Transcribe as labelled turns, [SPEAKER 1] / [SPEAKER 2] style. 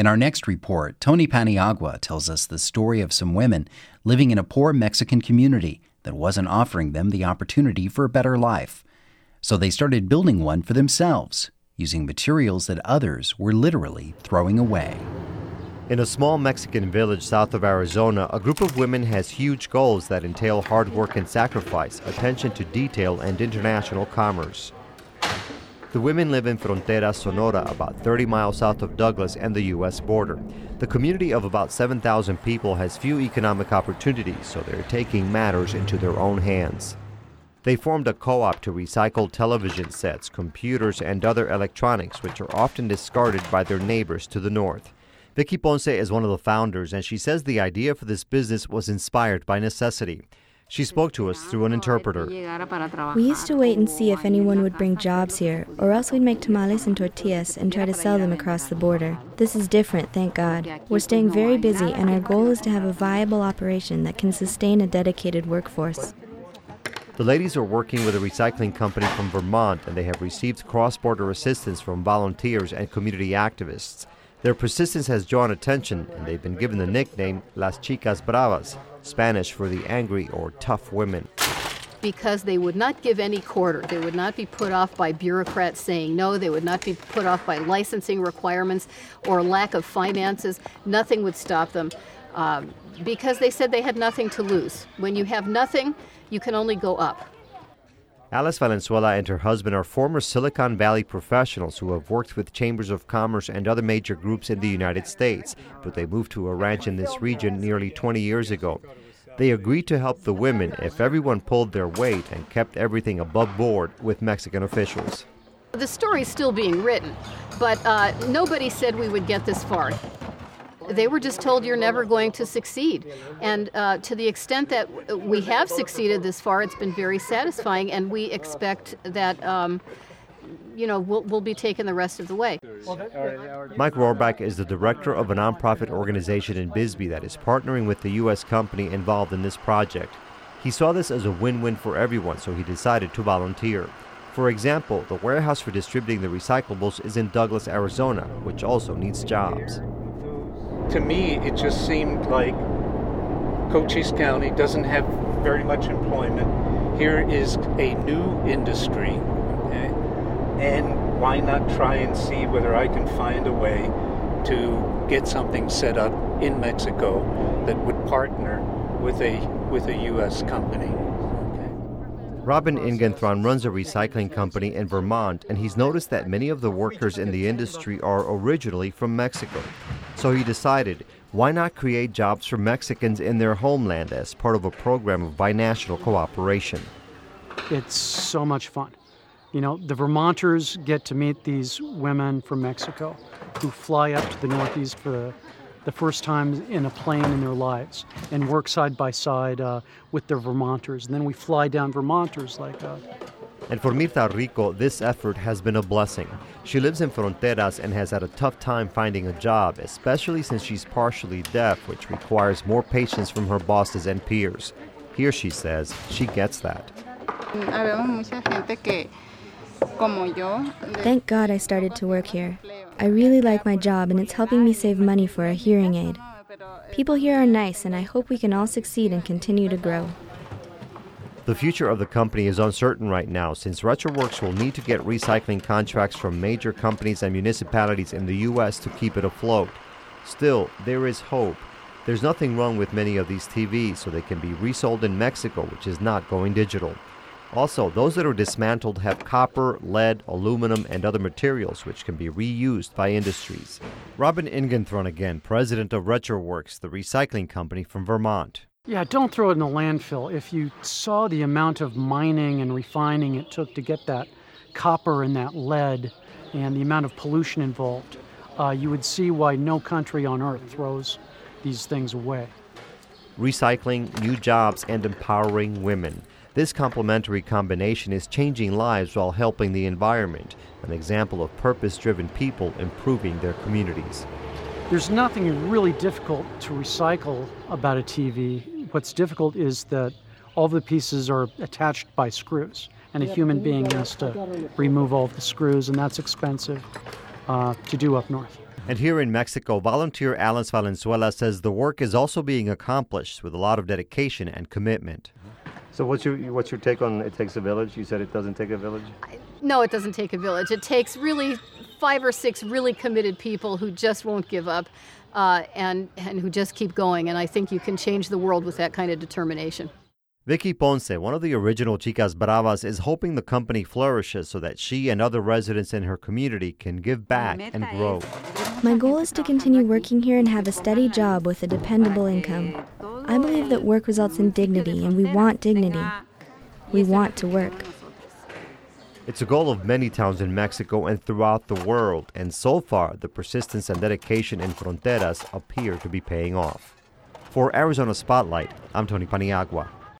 [SPEAKER 1] In our next report, Tony Paniagua tells us the story of some women living in a poor Mexican community that wasn't offering them the opportunity for a better life. So they started building one for themselves, using materials that others were literally throwing away.
[SPEAKER 2] In a small Mexican village south of Arizona, a group of women has huge goals that entail hard work and sacrifice, attention to detail, and international commerce. The women live in Frontera, Sonora, about 30 miles south of Douglas and the U.S. border. The community of about 7,000 people has few economic opportunities, so they're taking matters into their own hands. They formed a co-op to recycle television sets, computers, and other electronics, which are often discarded by their neighbors to the north. Vicky Ponce is one of the founders, and she says the idea for this business was inspired by necessity. She spoke to us through an interpreter.
[SPEAKER 3] We used to wait and see if anyone would bring jobs here, or else we'd make tamales and tortillas and try to sell them across the border. This is different, thank God. We're staying very busy, and our goal is to have a viable operation that can sustain a dedicated workforce.
[SPEAKER 2] The ladies are working with a recycling company from Vermont, and they have received cross-border assistance from volunteers and community activists. Their persistence has drawn attention, and they've been given the nickname Las Chicas Bravas, Spanish for the angry or tough women.
[SPEAKER 4] Because they would not give any quarter. They would not be put off by bureaucrats saying no. They would not be put off by licensing requirements or lack of finances. Nothing would stop them because they said they had nothing to lose. When you have nothing, you can only go up.
[SPEAKER 2] Alice Valenzuela and her husband are former Silicon Valley professionals who have worked with chambers of commerce and other major groups in the United States, but they moved to a ranch in this region nearly 20 years ago. They agreed to help the women if everyone pulled their weight and kept everything above board with Mexican officials.
[SPEAKER 4] The story's still being written, but nobody said we would get this far. They were just told you're never going to succeed. And to the extent that we have succeeded this far, it's been very satisfying, and we expect that, we'll be taken the rest of the way.
[SPEAKER 2] Mike Rohrbach is the director of a nonprofit organization in Bisbee that is partnering with the U.S. company involved in this project. He saw this as a win-win for everyone, so he decided to volunteer. For example, the warehouse for distributing the recyclables is in Douglas, Arizona, which also needs jobs.
[SPEAKER 5] To me, it just seemed like Cochise County doesn't have very much employment. Here is a new industry, okay? And why not try and see whether I can find a way to get something set up in Mexico that would partner with a U.S. company.
[SPEAKER 2] Robin Ingenthron runs a recycling company in Vermont, and he's noticed that many of the workers in the industry are originally from Mexico. So he decided, why not create jobs for Mexicans in their homeland as part of a program of binational cooperation?
[SPEAKER 6] It's so much fun. You know, the Vermonters get to meet these women from Mexico who fly up to the Northeast for the first time in a plane in their lives and work side by side with their Vermonters. And then we fly down Vermonters like that.
[SPEAKER 2] And for Mirta Rico, this effort has been a blessing. She lives in Fronteras and has had a tough time finding a job, especially since she's partially deaf, which requires more patience from her bosses and peers. Here, she says, she gets that.
[SPEAKER 3] Thank God I started to work here. I really like my job, and it's helping me save money for a hearing aid. People here are nice, and I hope we can all succeed and continue to grow.
[SPEAKER 2] The future of the company is uncertain right now, since RetroWorks will need to get recycling contracts from major companies and municipalities in the U.S. to keep it afloat. Still, there is hope. There's nothing wrong with many of these TVs, so they can be resold in Mexico, which is not going digital. Also, those that are dismantled have copper, lead, aluminum, and other materials which can be reused by industries. Robin Ingenthron again, president of RetroWorks, the recycling company from Vermont.
[SPEAKER 6] Yeah, don't throw it in the landfill. If you saw the amount of mining and refining it took to get that copper and that lead and the amount of pollution involved, you would see why no country on earth throws these things away.
[SPEAKER 2] Recycling, new jobs, and empowering women. This complementary combination is changing lives while helping the environment, an example of purpose-driven people improving their communities.
[SPEAKER 6] There's nothing really difficult to recycle about a TV. What's difficult is that all the pieces are attached by screws, and a human being has to remove all of the screws, and that's expensive to do up north.
[SPEAKER 2] And here in Mexico, volunteer Alice Valenzuela says the work is also being accomplished with a lot of dedication and commitment.
[SPEAKER 7] So what's your take on it takes a village? You said it doesn't take a village?
[SPEAKER 4] No, it doesn't take a village. It takes really 5 or 6 really committed people who just won't give up and who just keep going. And I think you can change the world with that kind of determination.
[SPEAKER 2] Vicky Ponce, one of the original Chicas Bravas, is hoping the company flourishes so that she and other residents in her community can give back and grow.
[SPEAKER 3] My goal is to continue working here and have a steady job with a dependable income. I believe that work results in dignity, and we want dignity. We want to work.
[SPEAKER 2] It's a goal of many towns in Mexico and throughout the world, and so far, the persistence and dedication in Fronteras appear to be paying off. For Arizona Spotlight, I'm Tony Paniagua.